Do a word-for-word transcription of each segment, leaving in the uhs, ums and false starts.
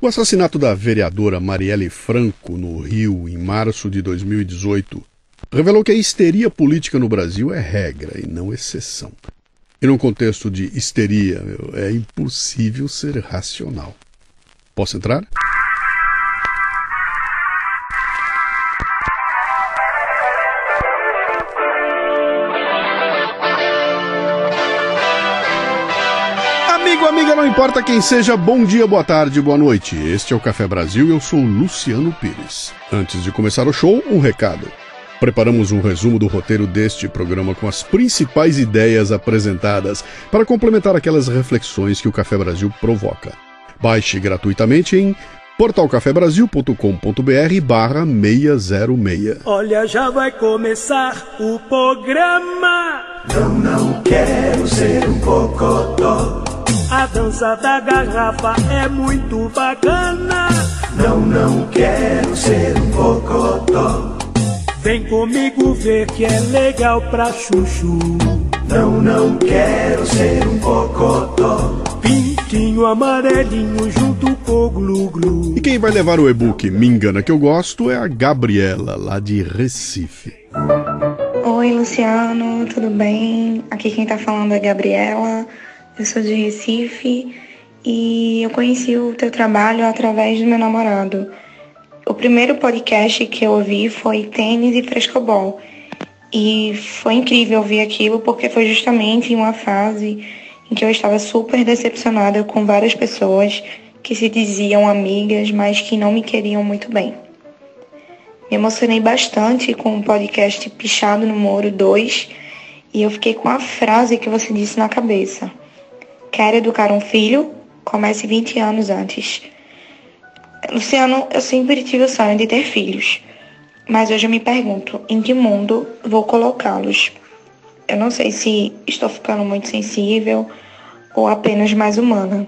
O assassinato da vereadora Marielle Franco, no Rio, em março de dois mil e dezoito, revelou que a histeria política no Brasil é regra e não exceção. E num contexto de histeria, meu, é impossível ser racional. Posso entrar? Amigo, amiga, não importa quem seja, bom dia, boa tarde, boa noite. Este é o Café Brasil e eu sou Luciano Pires. Antes de começar o show, um recado. Preparamos um resumo do roteiro deste programa com as principais ideias apresentadas para complementar aquelas reflexões que o Café Brasil provoca. Baixe gratuitamente em portalcafebrasil.com.br barra seiscentos e seis. Olha, já vai começar o programa. Não, não quero ser um cocotó. A dança da garrafa é muito bacana. Não, não quero ser um cocotó. Vem comigo ver que é legal pra chuchu. Não, não quero ser um cocotó. Pintinho amarelinho junto com o glu-glu. E quem vai levar o e-book Me Engana Que Eu Gosto é a Gabriela, lá de Recife. Oi, Luciano, tudo bem? Aqui quem tá falando é a Gabriela. Eu sou de Recife e eu conheci o teu trabalho através do meu namorado. O primeiro podcast que eu ouvi foi Tênis e Frescobol. E foi incrível ouvir aquilo porque foi justamente em uma fase em que eu estava super decepcionada com várias pessoas que se diziam amigas, mas que não me queriam muito bem. Me emocionei bastante com o podcast Pichado no Muro dois e eu fiquei com a frase que você disse na cabeça. Quer educar um filho? Comece vinte anos antes. Luciano, eu sempre tive o sonho de ter filhos, mas hoje eu me pergunto, em que mundo vou colocá-los? Eu não sei se estou ficando muito sensível ou apenas mais humana.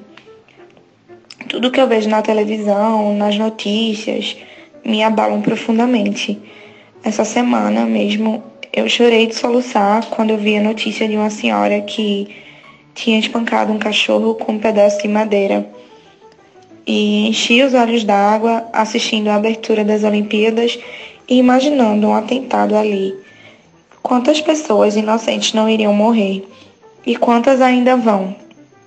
Tudo que eu vejo na televisão, nas notícias, me abalam profundamente. Essa semana mesmo, eu chorei de soluçar quando eu vi a notícia de uma senhora que tinha espancado um cachorro com um pedaço de madeira. E enchi os olhos d'água assistindo a abertura das Olimpíadas e imaginando um atentado ali. Quantas pessoas inocentes não iriam morrer? E quantas ainda vão?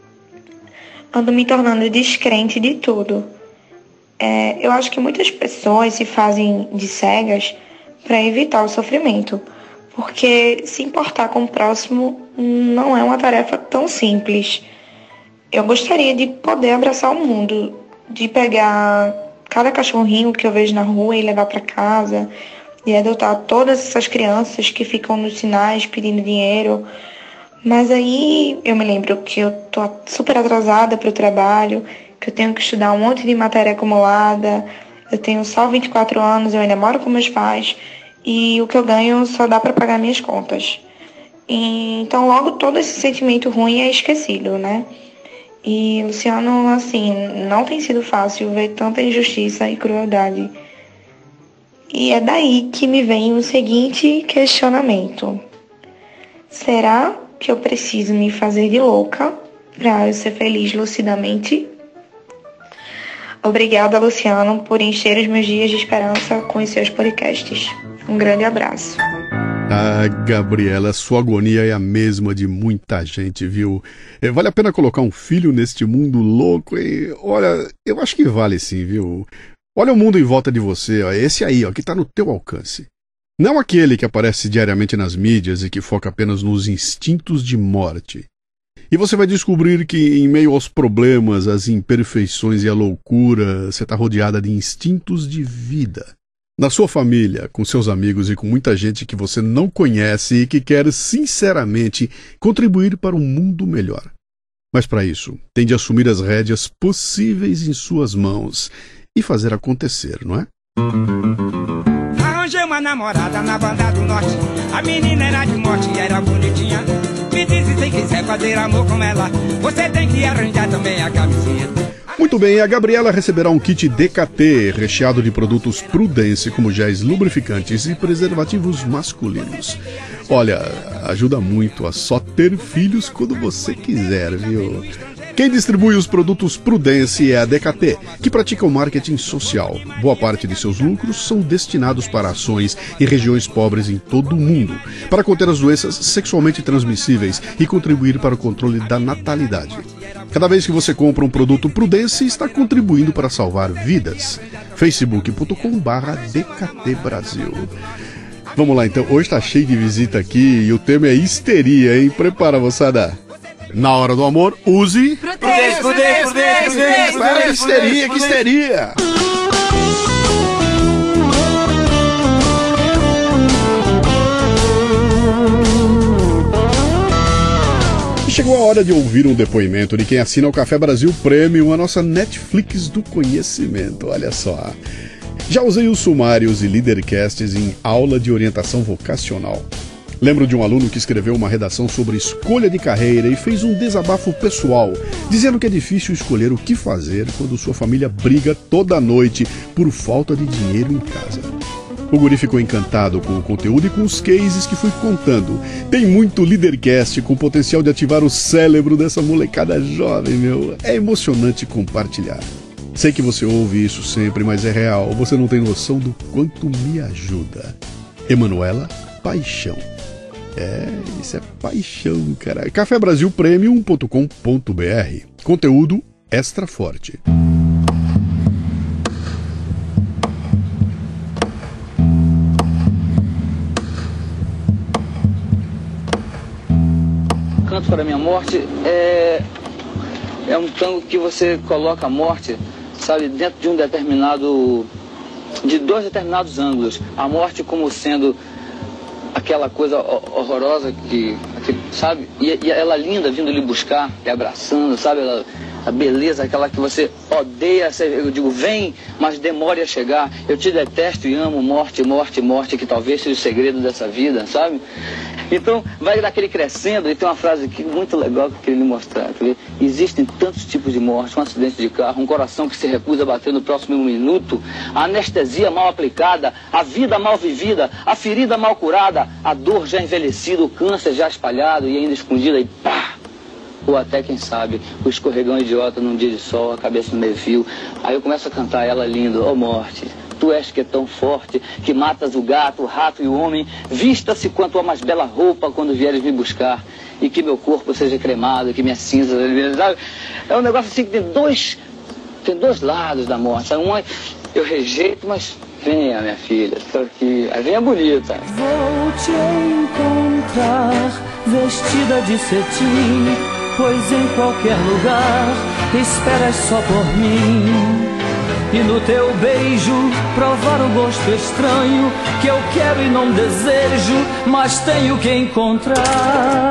Ando me tornando descrente de tudo. É, eu acho que muitas pessoas se fazem de cegas para evitar o sofrimento, porque se importar com o próximo não é uma tarefa tão simples. Eu gostaria de poder abraçar o mundo, de pegar cada cachorrinho que eu vejo na rua e levar para casa, e adotar todas essas crianças que ficam nos sinais pedindo dinheiro. Mas aí eu me lembro que eu tô super atrasada para o trabalho, que eu tenho que estudar um monte de matéria acumulada, eu tenho só vinte e quatro anos, eu ainda moro com meus pais, e o que eu ganho só dá para pagar minhas contas. E, então logo todo esse sentimento ruim é esquecido, né? E, Luciano, assim, não tem sido fácil ver tanta injustiça e crueldade. E é daí que me vem o seguinte questionamento. Será que eu preciso me fazer de louca para eu ser feliz lucidamente? Obrigada, Luciano, por encher os meus dias de esperança com os seus podcasts. Um grande abraço. Ah, Gabriela, sua agonia é a mesma de muita gente, viu? É, vale a pena colocar um filho neste mundo louco? E, olha, eu acho que vale sim, viu? Olha o mundo em volta de você, ó, esse aí, ó, que tá no teu alcance. Não aquele que aparece diariamente nas mídias e que foca apenas nos instintos de morte. E você vai descobrir que, em meio aos problemas, às imperfeições e à loucura, você tá rodeada de instintos de vida. Na sua família, com seus amigos e com muita gente que você não conhece e que quer sinceramente contribuir para um mundo melhor. Mas para isso, tem de assumir as rédeas possíveis em suas mãos e fazer acontecer, não é? Arranjei uma namorada na banda do norte. A menina era de morte e era bonitinha. Me diz se quiser fazer amor com ela, você tem que arranjar também a camisinha. Muito bem, a Gabriela receberá um kit D K T recheado de produtos Prudence, como géis lubrificantes e preservativos masculinos. Olha, ajuda muito a só ter filhos quando você quiser, viu? Quem distribui os produtos Prudence é a D K T, que pratica o marketing social. Boa parte de seus lucros são destinados para ações em regiões pobres em todo o mundo, para conter as doenças sexualmente transmissíveis e contribuir para o controle da natalidade. Cada vez que você compra um produto Prudence, está contribuindo para salvar vidas. facebook ponto com barra D K T Brasil. Vamos lá então, hoje tá cheio de visita aqui e o tema é histeria, hein? Prepara, moçada. Na hora do amor, use... Prudence, prudence, prudence, prudence. Para, histeria, que histeria! Chegou a hora de ouvir um depoimento de quem assina o Café Brasil Premium, a nossa Netflix do conhecimento, olha só. Já usei os sumários e leadercasts em aula de orientação vocacional. Lembro de um aluno que escreveu uma redação sobre escolha de carreira e fez um desabafo pessoal, dizendo que é difícil escolher o que fazer quando sua família briga toda noite por falta de dinheiro em casa. O guri ficou encantado com o conteúdo e com os cases que fui contando. Tem muito leadercast com potencial de ativar o cérebro dessa molecada jovem, meu. É emocionante compartilhar. Sei que você ouve isso sempre, mas é real. Você não tem noção do quanto me ajuda. Emanuela Paixão. É, isso é paixão, cara. café brasil premium ponto com ponto b r. Conteúdo extra forte. Canto para Minha Morte é, é um tango que você coloca a morte, sabe, dentro de um determinado, de dois determinados ângulos. A morte como sendo aquela coisa horrorosa que, que sabe, e, e ela linda vindo lhe buscar, lhe abraçando, sabe, ela, a beleza, aquela que você odeia, eu digo, vem, mas demore a chegar, eu te detesto e amo, morte, morte, morte, que talvez seja o segredo dessa vida, sabe? Então, vai daquele crescendo, e tem uma frase aqui muito legal que eu queria lhe mostrar. Quer ver? Existem tantos tipos de morte, um acidente de carro, um coração que se recusa a bater no próximo minuto, a anestesia mal aplicada, a vida mal vivida, a ferida mal curada, a dor já envelhecida, o câncer já espalhado e ainda escondido, e pá! Ou até, quem sabe, o escorregão idiota num dia de sol, a cabeça no meio-fio. Aí eu começo a cantar ela lindo, ó morte, tu és que é tão forte, que matas o gato, o rato e o homem, vista-se quanto a mais bela roupa quando vieres me buscar, e que meu corpo seja cremado, que minhas cinzas... Sabe? É um negócio assim que tem dois, tem dois lados da morte. Uma eu rejeito, mas venha, minha filha, estou aqui. Aí vem a bonita. Vou te encontrar vestida de cetim, pois em qualquer lugar esperas só por mim. E no teu beijo provar o gosto estranho que eu quero e não desejo, mas tenho que encontrar.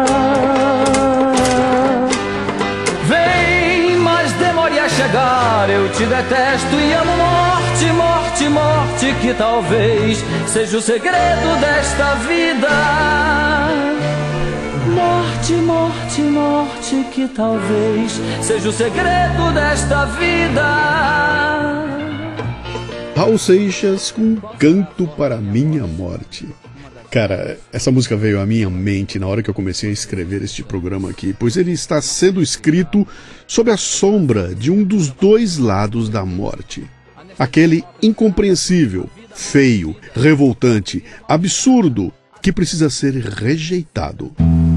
Vem, mas demore a chegar, eu te detesto e amo morte, morte, morte, que talvez seja o segredo desta vida. Morte, morte, morte, que talvez seja o segredo desta vida. Raul Seixas com Canto para Minha Morte. Cara, essa música veio à minha mente na hora que eu comecei a escrever este programa aqui, pois ele está sendo escrito sob a sombra de um dos dois lados da morte. Aquele incompreensível, feio, revoltante, absurdo, que precisa ser rejeitado.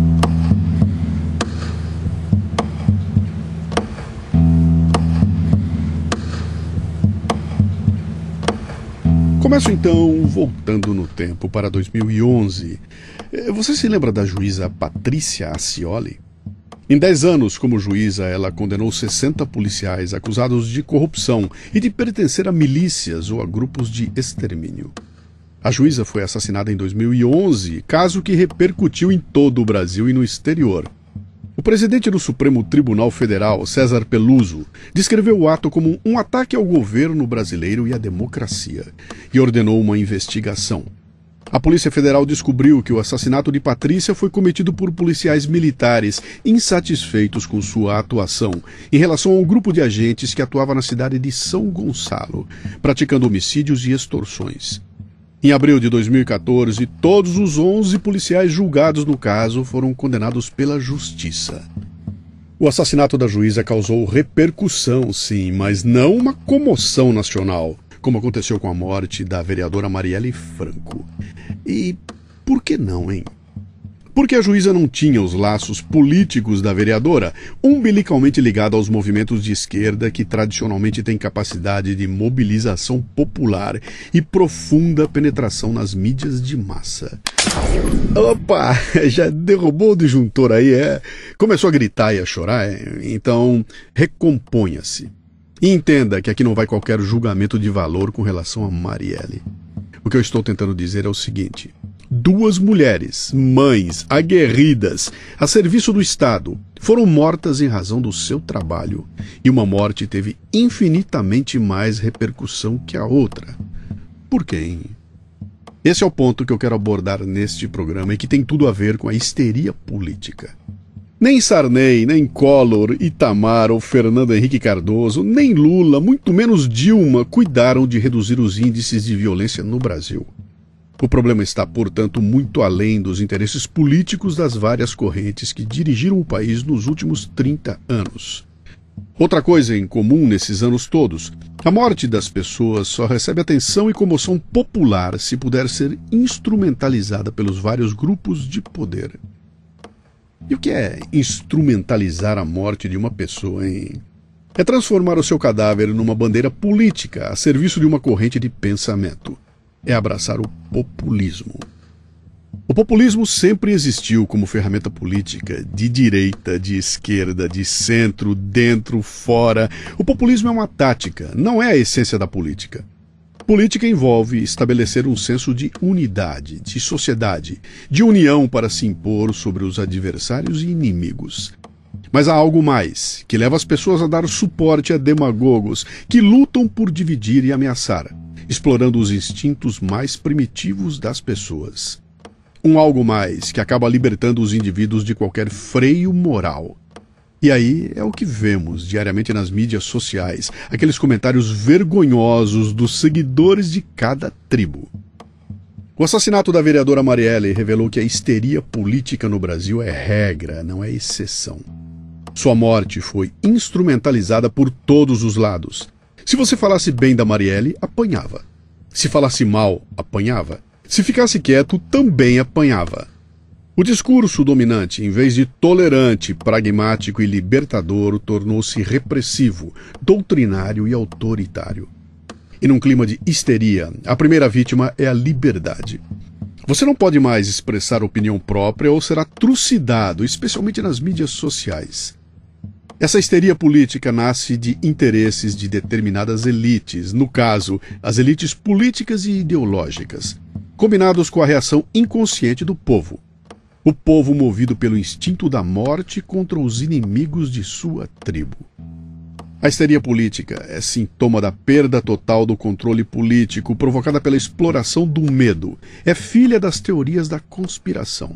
Começo então voltando no tempo para dois mil e onze. Você se lembra da juíza Patrícia Acioli? Em dez anos como juíza, ela condenou sessenta policiais acusados de corrupção e de pertencer a milícias ou a grupos de extermínio. A juíza foi assassinada em dois mil e onze, caso que repercutiu em todo o Brasil e no exterior. O presidente do Supremo Tribunal Federal, César Peluso, descreveu o ato como um ataque ao governo brasileiro e à democracia, e ordenou uma investigação. A Polícia Federal descobriu que o assassinato de Patrícia foi cometido por policiais militares insatisfeitos com sua atuação em relação a um grupo de agentes que atuava na cidade de São Gonçalo, praticando homicídios e extorsões. Em abril de dois mil e quatorze, todos os onze policiais julgados no caso foram condenados pela Justiça. O assassinato da juíza causou repercussão, sim, mas não uma comoção nacional, como aconteceu com a morte da vereadora Marielle Franco. E por que não, hein? Porque a juíza não tinha os laços políticos da vereadora, umbilicalmente ligada aos movimentos de esquerda que tradicionalmente têm capacidade de mobilização popular e profunda penetração nas mídias de massa. Opa, já derrubou o disjuntor aí, é? Começou a gritar e a chorar, é? Então recomponha-se. E entenda que aqui não vai qualquer julgamento de valor com relação a Marielle. O que eu estou tentando dizer é o seguinte: duas mulheres, mães, aguerridas, a serviço do Estado, foram mortas em razão do seu trabalho, e uma morte teve infinitamente mais repercussão que a outra. Por quem? Esse é o ponto que eu quero abordar neste programa e que tem tudo a ver com a histeria política. Nem Sarney, nem Collor, Itamar ou Fernando Henrique Cardoso, nem Lula, muito menos Dilma, cuidaram de reduzir os índices de violência no Brasil. O problema está, portanto, muito além dos interesses políticos das várias correntes que dirigiram o país nos últimos trinta anos. Outra coisa em comum nesses anos todos: a morte das pessoas só recebe atenção e comoção popular se puder ser instrumentalizada pelos vários grupos de poder. E o que é instrumentalizar a morte de uma pessoa, hein? É transformar o seu cadáver numa bandeira política a serviço de uma corrente de pensamento. É abraçar o populismo. O populismo sempre existiu como ferramenta política, de direita, de esquerda, de centro, dentro, fora. O populismo é uma tática, não é a essência da política. Política envolve estabelecer um senso de unidade, de sociedade, de união para se impor sobre os adversários e inimigos. Mas há algo mais, que leva as pessoas a dar suporte a demagogos que lutam por dividir e ameaçar, explorando os instintos mais primitivos das pessoas. Um algo mais que acaba libertando os indivíduos de qualquer freio moral. E aí é o que vemos diariamente nas mídias sociais, aqueles comentários vergonhosos dos seguidores de cada tribo. O assassinato da vereadora Marielle revelou que a histeria política no Brasil é regra, não é exceção. Sua morte foi instrumentalizada por todos os lados. Se você falasse bem da Marielle, apanhava. Se falasse mal, apanhava. Se ficasse quieto, também apanhava. O discurso dominante, em vez de tolerante, pragmático e libertador, tornou-se repressivo, doutrinário e autoritário. E num clima de histeria, a primeira vítima é a liberdade. Você não pode mais expressar opinião própria ou será trucidado, especialmente nas mídias sociais. Essa histeria política nasce de interesses de determinadas elites, no caso, as elites políticas e ideológicas, combinados com a reação inconsciente do povo. O povo movido pelo instinto da morte contra os inimigos de sua tribo. A histeria política é sintoma da perda total do controle político provocada pela exploração do medo. É filha das teorias da conspiração.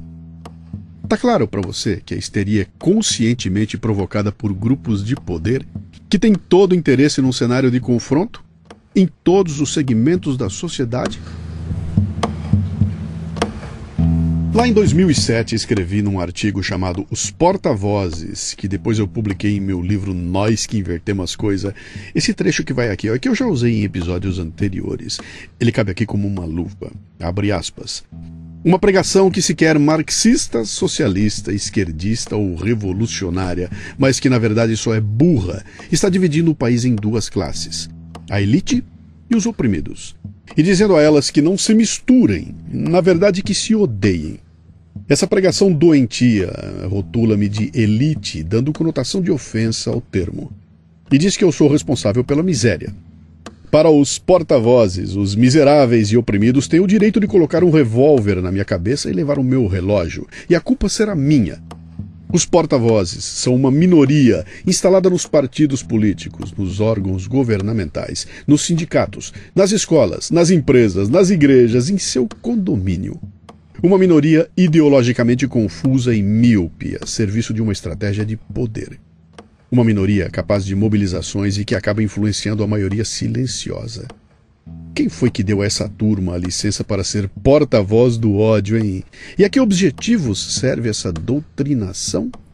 Tá claro para você que a histeria é conscientemente provocada por grupos de poder que têm todo o interesse num cenário de confronto em todos os segmentos da sociedade? Lá em dois mil e sete escrevi num artigo chamado Os Porta-Vozes, que depois eu publiquei em meu livro Nós que Invertemos as Coisas, esse trecho que vai aqui, ó, que eu já usei em episódios anteriores. Ele cabe aqui como uma luva. Abre aspas. Uma pregação que se quer marxista, socialista, esquerdista ou revolucionária, mas que na verdade só é burra, está dividindo o país em duas classes, a elite e os oprimidos, e dizendo a elas que não se misturem, na verdade que se odeiem. Essa pregação doentia rotula-me de elite, dando conotação de ofensa ao termo, e diz que eu sou responsável pela miséria. Para os porta-vozes, os miseráveis e oprimidos têm o direito de colocar um revólver na minha cabeça e levar o meu relógio, e a culpa será minha. Os porta-vozes são uma minoria instalada nos partidos políticos, nos órgãos governamentais, nos sindicatos, nas escolas, nas empresas, nas igrejas, em seu condomínio. Uma minoria ideologicamente confusa e míope, a serviço de uma estratégia de poder. Uma minoria capaz de mobilizações e que acaba influenciando a maioria silenciosa. Quem foi que deu a essa turma a licença para ser porta-voz do ódio, hein? E a que objetivos serve essa doutrinação?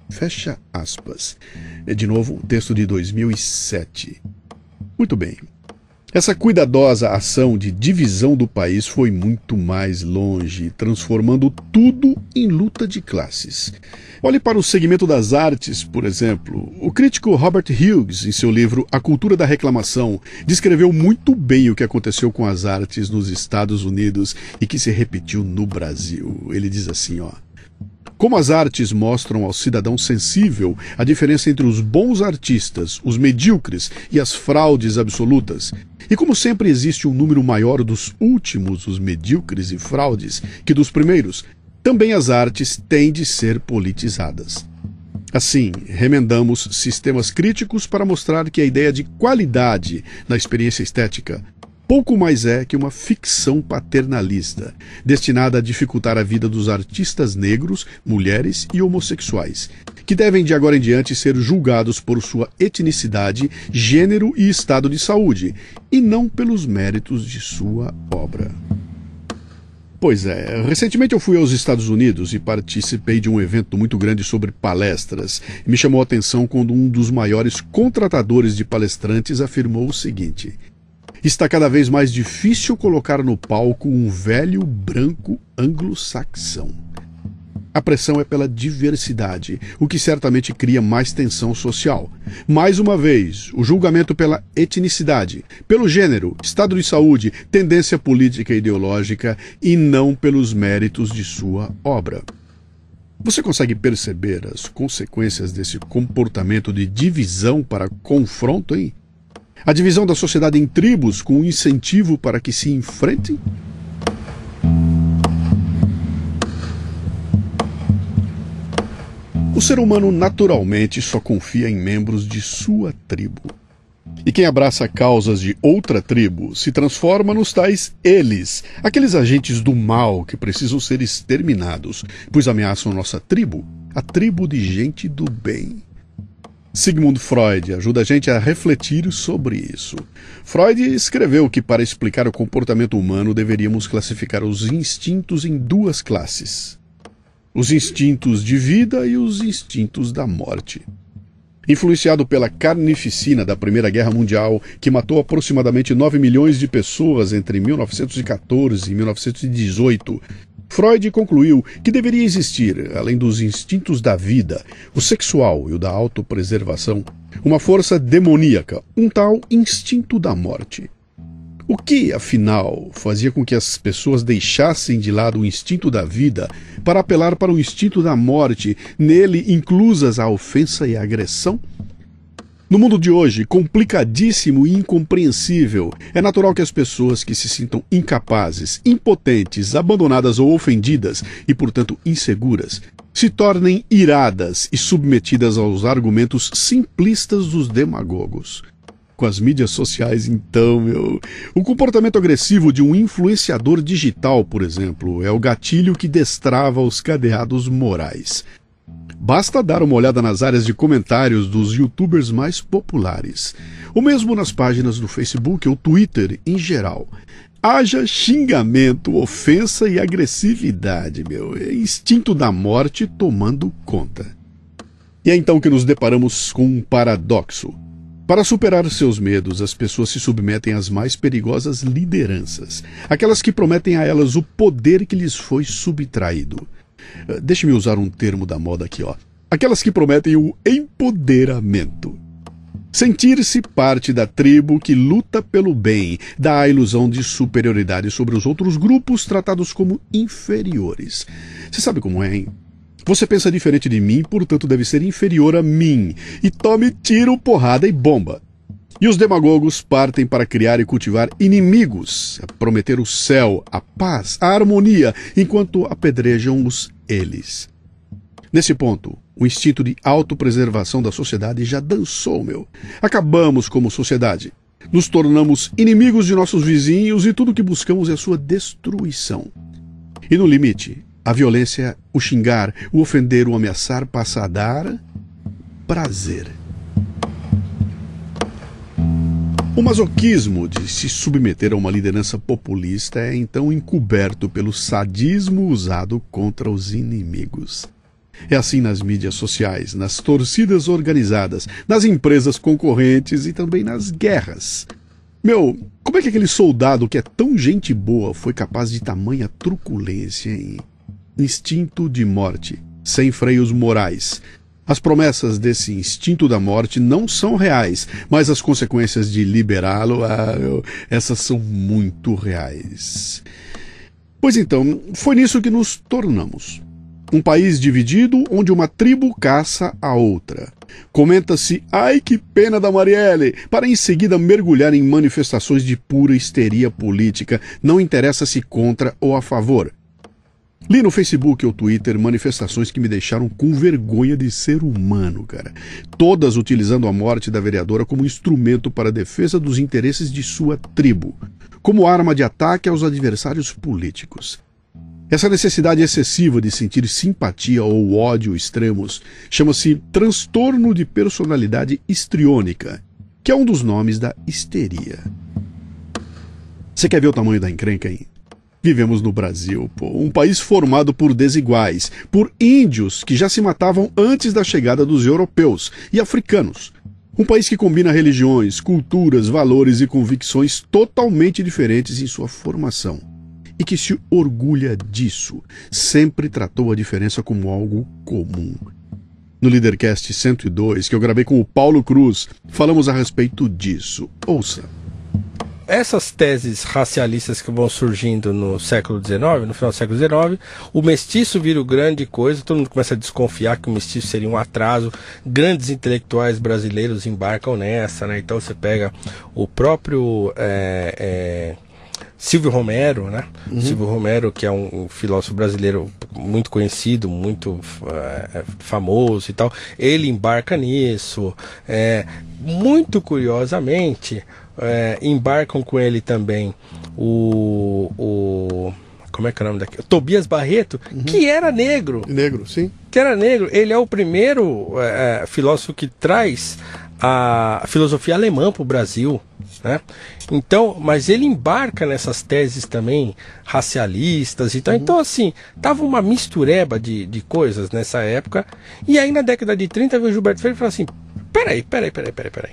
Fecha aspas. É de novo um texto de dois mil e sete. Muito bem. Essa cuidadosa ação de divisão do país foi muito mais longe, transformando tudo em luta de classes. Olhe para o segmento das artes, por exemplo. O crítico Robert Hughes, em seu livro A Cultura da Reclamação, descreveu muito bem o que aconteceu com as artes nos Estados Unidos e que se repetiu no Brasil. Ele diz assim, ó: como as artes mostram ao cidadão sensível a diferença entre os bons artistas, os medíocres e as fraudes absolutas, e como sempre existe um número maior dos últimos, os medíocres e fraudes, que dos primeiros, também as artes têm de ser politizadas. Assim, remendamos sistemas críticos para mostrar que a ideia de qualidade na experiência estética pouco mais é que uma ficção paternalista, destinada a dificultar a vida dos artistas negros, mulheres e homossexuais, que devem de agora em diante ser julgados por sua etnicidade, gênero e estado de saúde, e não pelos méritos de sua obra. Pois é, recentemente eu fui aos Estados Unidos e participei de um evento muito grande sobre palestras. Me chamou a atenção quando um dos maiores contratadores de palestrantes afirmou o seguinte: está cada vez mais difícil colocar no palco um velho branco anglo-saxão. A pressão é pela diversidade, o que certamente cria mais tensão social. Mais uma vez, o julgamento pela etnicidade, pelo gênero, estado de saúde, tendência política e ideológica e não pelos méritos de sua obra. Você consegue perceber as consequências desse comportamento de divisão para confronto, hein? A divisão da sociedade em tribos com um incentivo para que se enfrentem? O ser humano naturalmente só confia em membros de sua tribo. E quem abraça causas de outra tribo se transforma nos tais eles, aqueles agentes do mal que precisam ser exterminados, pois ameaçam nossa tribo, a tribo de gente do bem. Sigmund Freud ajuda a gente a refletir sobre isso. Freud escreveu que para explicar o comportamento humano deveríamos classificar os instintos em duas classes: os instintos de vida e os instintos da morte. Influenciado pela carnificina da Primeira Guerra Mundial, que matou aproximadamente nove milhões de pessoas entre mil novecentos e quatorze e mil novecentos e dezoito, Freud concluiu que deveria existir, além dos instintos da vida, o sexual e o da autopreservação, uma força demoníaca, um tal instinto da morte. O que, afinal, fazia com que as pessoas deixassem de lado o instinto da vida para apelar para o instinto da morte, nele inclusas a ofensa e a agressão? No mundo de hoje, complicadíssimo e incompreensível, é natural que as pessoas que se sintam incapazes, impotentes, abandonadas ou ofendidas, e portanto inseguras, se tornem iradas e submetidas aos argumentos simplistas dos demagogos. Com as mídias sociais, então, meu, o comportamento agressivo de um influenciador digital, por exemplo, é o gatilho que destrava os cadeados morais. Basta dar uma olhada nas áreas de comentários dos youtubers mais populares, ou mesmo nas páginas do Facebook ou Twitter em geral. Haja xingamento, ofensa e agressividade, meu. É instinto da morte tomando conta. E é então que nos deparamos com um paradoxo. Para superar seus medos, as pessoas se submetem às mais perigosas lideranças, aquelas que prometem a elas o poder que lhes foi subtraído. Deixe-me usar um termo da moda aqui, ó. Aquelas que prometem o empoderamento. Sentir-se parte da tribo que luta pelo bem dá a ilusão de superioridade sobre os outros grupos tratados como inferiores. Você sabe como é, hein? Você pensa diferente de mim, portanto deve ser inferior a mim. E tome tiro, porrada e bomba. E os demagogos partem para criar e cultivar inimigos, prometer o céu, a paz, a harmonia, enquanto apedrejam os eles. Nesse ponto, o instinto de autopreservação da sociedade já dançou, meu. Acabamos como sociedade. Nos tornamos inimigos de nossos vizinhos e tudo o que buscamos é sua destruição. E no limite, a violência, o xingar, o ofender, o ameaçar passa a dar prazer. O masoquismo de se submeter a uma liderança populista é então encoberto pelo sadismo usado contra os inimigos. É assim nas mídias sociais, nas torcidas organizadas, nas empresas concorrentes e também nas guerras. Meu, como é que aquele soldado que é tão gente boa foi capaz de tamanha truculência, hein? Instinto de morte, sem freios morais. As promessas desse instinto da morte não são reais, mas as consequências de liberá-lo, ah, essas são muito reais. Pois então, foi nisso que nos tornamos. Um país dividido onde uma tribo caça a outra. Comenta-se, ai que pena da Marielle, para em seguida mergulhar em manifestações de pura histeria política, não interessa se contra ou a favor. Li no Facebook ou Twitter manifestações que me deixaram com vergonha de ser humano, cara. Todas utilizando a morte da vereadora como instrumento para a defesa dos interesses de sua tribo, como arma de ataque aos adversários políticos. Essa necessidade excessiva de sentir simpatia ou ódio extremos chama-se transtorno de personalidade histriônica, que é um dos nomes da histeria. Você quer ver o tamanho da encrenca, hein? Vivemos no Brasil, pô, um país formado por desiguais, por índios que já se matavam antes da chegada dos europeus e africanos. Um país que combina religiões, culturas, valores e convicções totalmente diferentes em sua formação. E que se orgulha disso, sempre tratou a diferença como algo comum. No Leadercast cento e dois, que eu gravei com o Paulo Cruz, falamos a respeito disso. Ouça. Essas teses racialistas que vão surgindo no século dezenove, no final do século dezenove, o mestiço vira grande coisa, todo mundo começa a desconfiar que o mestiço seria um atraso, grandes intelectuais brasileiros embarcam nessa, né? Então você pega o próprio é, é, Silvio Romero, né? Uhum. Silvio Romero, que é um, um filósofo brasileiro muito conhecido, muito é, famoso e tal, ele embarca nisso, é, muito curiosamente. É, embarcam com ele também o, o como é que é o nome daqui? Tobias Barreto, uhum. que era negro. Negro, sim. Que era negro. Ele é o primeiro é, filósofo que traz a filosofia alemã para o Brasil, né? Então, mas ele embarca nessas teses também racialistas e tal. Uhum. Então, assim, tava uma mistureba de, de coisas nessa época. E aí, na década de trinta, veio o Gilberto Freire e falou assim: peraí, peraí, peraí, peraí, peraí.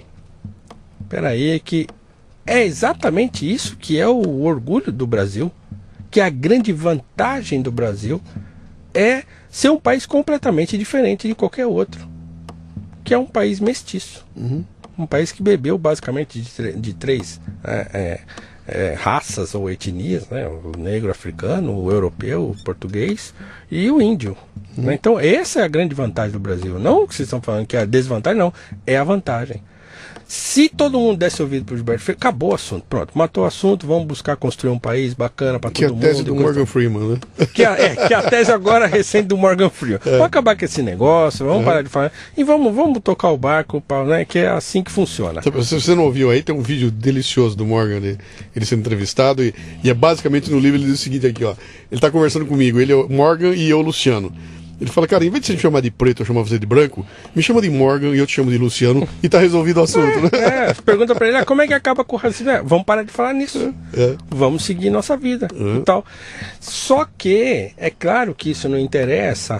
Peraí, que é exatamente isso que é o orgulho do Brasil, que a grande vantagem do Brasil é ser um país completamente diferente de qualquer outro, que é um país mestiço, uhum. um país que bebeu basicamente de, de três é, é, é, raças ou etnias, né? O negro africano, o europeu, o português e o índio. Uhum. Né? Então essa é a grande vantagem do Brasil, não o que vocês estão falando que é a desvantagem, não, é a vantagem. Se todo mundo desse ouvido para o Gilberto Freire, acabou o assunto. Pronto, matou o assunto, vamos buscar construir um país bacana para todo mundo. Que é a tese do Morgan Freeman, né? Que é, é, que é a tese agora recente do Morgan Freeman. É. Vamos acabar com esse negócio, vamos é. parar de falar. E vamos, vamos tocar o barco, né, que é assim que funciona. Se você não ouviu aí, tem um vídeo delicioso do Morgan, ele, ele sendo entrevistado, e, e é basicamente no livro ele diz o seguinte aqui, ó. Ele está conversando comigo, ele é o Morgan e eu, Luciano. Ele fala, cara, em vez de você me chamar de preto, eu chamar você de branco, me chama de Morgan e eu te chamo de Luciano e tá resolvido o assunto, é, né? É, pergunta pra ele, ah, como é que acaba com o racismo? É, vamos parar de falar nisso. É. Vamos seguir nossa vida é. e tal. Só que, é claro que isso não interessa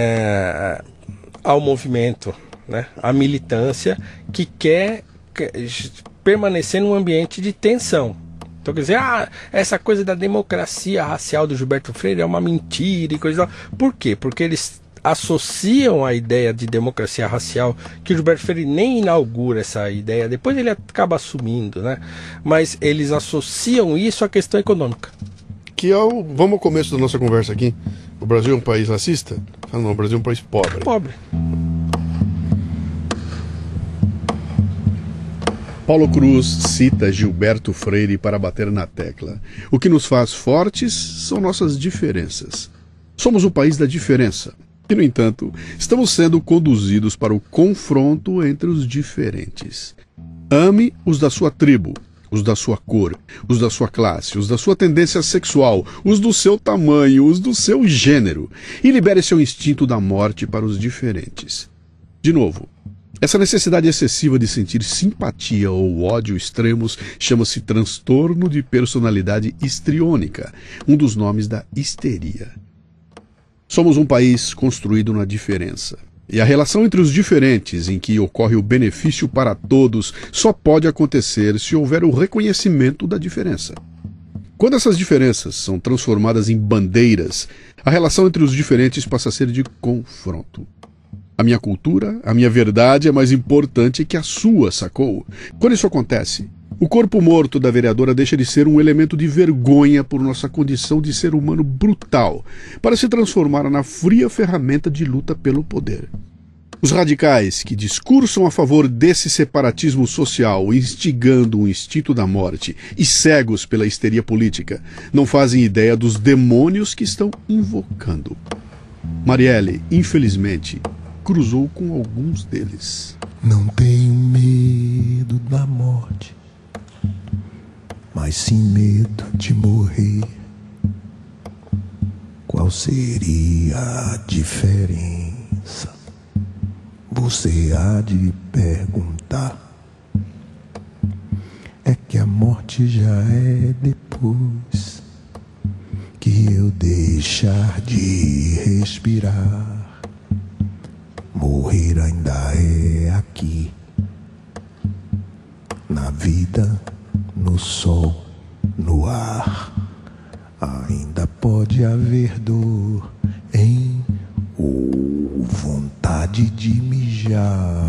é, ao movimento, né? À militância que quer, quer permanecer num ambiente de tensão. Então, quer dizer, ah, essa coisa da democracia racial do Gilberto Freire é uma mentira e coisa. Por quê? Porque eles associam a ideia de democracia racial, que o Gilberto Freire nem inaugura essa ideia, depois ele acaba assumindo, né? Mas eles associam isso à questão econômica. Que é o. Vamos ao começo da nossa conversa aqui. O Brasil é um país racista? Ah, não, o Brasil é um país pobre. Pobre. Paulo Cruz cita Gilberto Freire para bater na tecla. O que nos faz fortes são nossas diferenças. Somos o país da diferença. E, no entanto, estamos sendo conduzidos para o confronto entre os diferentes. Ame os da sua tribo, os da sua cor, os da sua classe, os da sua tendência sexual, os do seu tamanho, os do seu gênero, e libere seu instinto da morte para os diferentes. De novo, essa necessidade excessiva de sentir simpatia ou ódio extremos chama-se transtorno de personalidade histriônica, um dos nomes da histeria. Somos um país construído na diferença. E a relação entre os diferentes, em que ocorre o benefício para todos, só pode acontecer se houver o reconhecimento da diferença. Quando essas diferenças são transformadas em bandeiras, a relação entre os diferentes passa a ser de confronto. A minha cultura, a minha verdade é mais importante que a sua, sacou? Quando isso acontece, o corpo morto da vereadora deixa de ser um elemento de vergonha por nossa condição de ser humano brutal, para se transformar na fria ferramenta de luta pelo poder. Os radicais que discursam a favor desse separatismo social, instigando o instinto da morte e cegos pela histeria política, não fazem ideia dos demônios que estão invocando. Marielle, infelizmente, cruzou com alguns deles. Não tenho medo da morte, mas sim medo de morrer. Qual seria a diferença? Você há de perguntar. É que a morte já é depois que eu deixar de respirar. Morrer ainda é aqui, na vida, no sol, no ar. Ainda pode haver dor em ou vontade de mijar.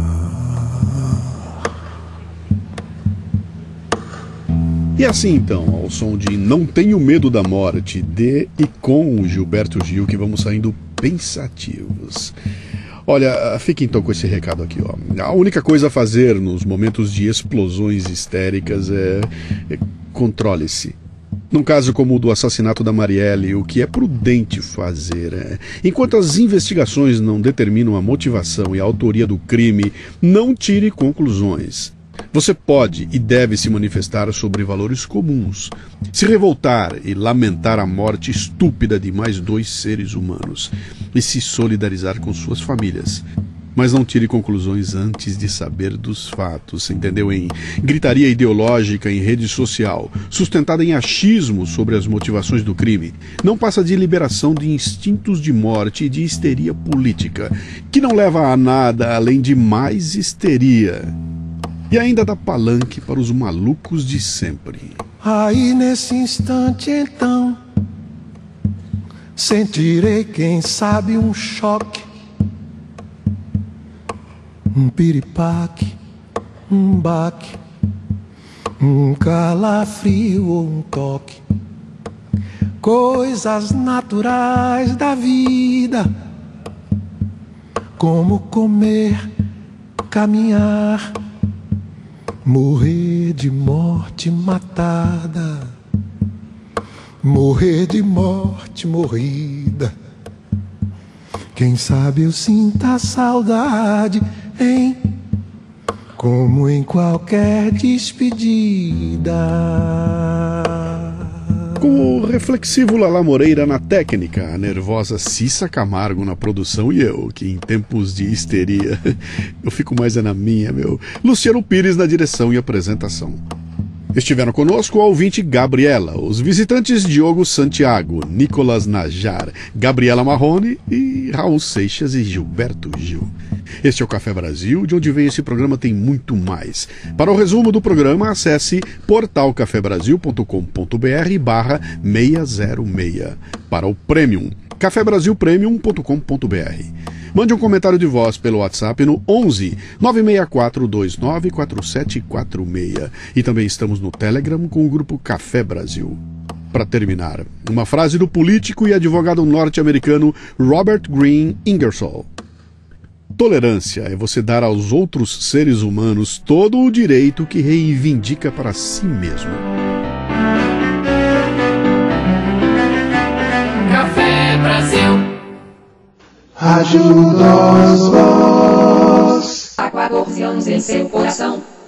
E assim então, ao som de Não Tenho Medo da Morte, de e com o Gilberto Gil, que vamos saindo pensativos. Olha, fique então com esse recado aqui, ó. A única coisa a fazer nos momentos de explosões histéricas é, é controle-se. Num caso como o do assassinato da Marielle, o que é prudente fazer é, enquanto as investigações não determinam a motivação e a autoria do crime, não tire conclusões. Você pode e deve se manifestar sobre valores comuns, se revoltar e lamentar a morte estúpida de mais dois seres humanos e se solidarizar com suas famílias. Mas não tire conclusões antes de saber dos fatos, entendeu? Em gritaria ideológica em rede social, sustentada em achismo sobre as motivações do crime, não passa de liberação de instintos de morte e de histeria política, que não leva a nada além de mais histeria. E ainda dá palanque para os malucos de sempre. Aí nesse instante então sentirei, quem sabe, um choque, um piripaque, um baque, um calafrio ou um toque. Coisas naturais da vida, como comer, caminhar, morrer de morte matada, morrer de morte morrida. Quem sabe eu sinta saudade, hein? Como em qualquer despedida. Com o reflexivo Lala Moreira na técnica, a nervosa Cissa Camargo na produção e eu, que em tempos de histeria, eu fico mais é na minha, meu. Luciano Pires na direção e apresentação. Estiveram conosco o ouvinte Gabriela, os visitantes Diogo Santiago, Nicolas Najar, Gabriela Marrone e Raul Seixas e Gilberto Gil. Este é o Café Brasil, de onde vem esse programa tem muito mais. Para o resumo do programa, acesse portal café brasil ponto com ponto br barra seiscentos e seis. Para o Premium, café brasil premium ponto com ponto br. Mande um comentário de voz pelo WhatsApp no onze nove seis quatro dois nove quatro sete quatro seis. E também estamos no Telegram com o grupo Café Brasil. Para terminar, uma frase do político e advogado norte-americano Robert Greene Ingersoll. Tolerância é você dar aos outros seres humanos todo o direito que reivindica para si mesmo. Café Brasil. Ajuda os vós. Há quatorze anos em seu coração.